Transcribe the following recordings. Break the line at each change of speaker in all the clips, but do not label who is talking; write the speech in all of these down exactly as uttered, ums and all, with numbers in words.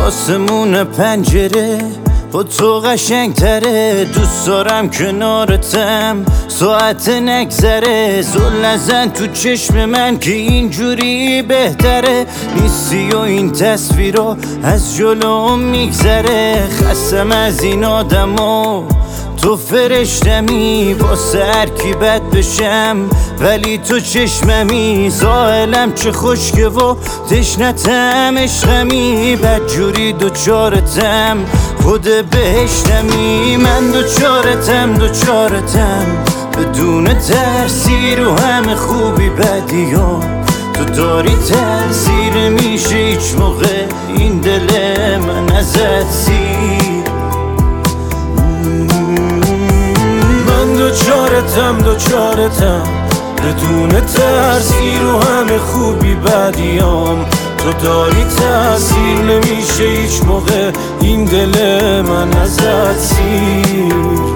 آسمون پنجره با تو قشنگ تره، دوست دارم کنارتم ساعت نگذره. زل نزن تو چشم من که اینجوری بهتره، نیستی و این تصویرها از جلوم میگذره. خستم از این آدما تو فرشتمی، واسه هر کی بد بشم ولی تو چشممی. زائلم چه خشکه و تشنتم عشقمی، بدجوری دوچارتم خود بهشتمی. من دوچارتم دوچارتم بدون ترسی، رو همه خوبی بدی ها تو داری تاثیر. میشه هیچ موقع این دل من ازت سیر. دوچارتم دوچارتم بدون ترسی، رو همه خوبی بدیام تو داری تاثیر. نمیشه هیچ موقع این دل من ازت سیر.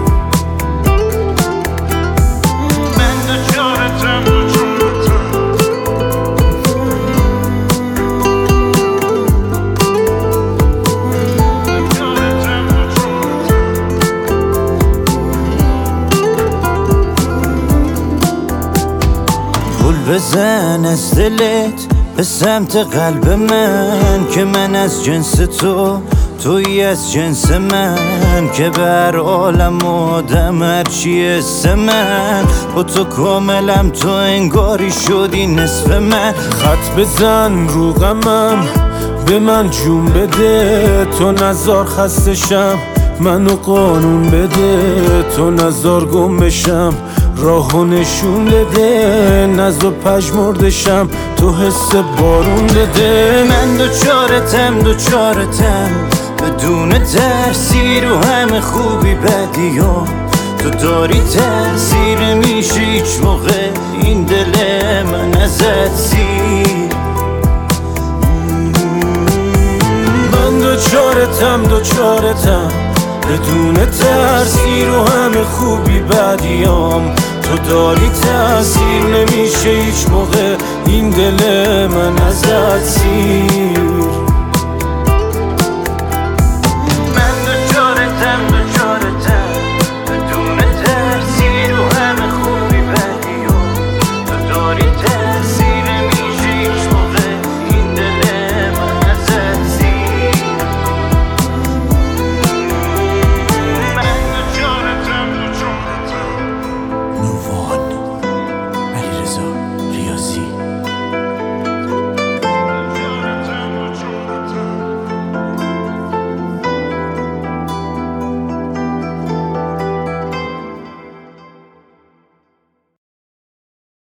بزن از دلت به سمت قلب من، که من از جنس تو توی از جنس من. که بر عالم آدم هرچی اسم من، با تو کاملم تو انگاری شدی نصف من.
خط بزن رو غمم به من جون بده، تو نزار خستشم منو قانون بده. تو نزار گم بشم راهو نشون بده، نزو پژمردشم تو حس بارون بده.
من دوچارتم دوچارتم بدون ترسی، رو همه خوبی بدی ها تو داری تاثیر. میشه هیچ موقع این دل من ازت سیر.
من دوچارتم دوچارتم بدون ترسی، رو همه خوبی بدیام تو داری تاثیر. نمیشه هیچ موقع این دل من ازت سیر.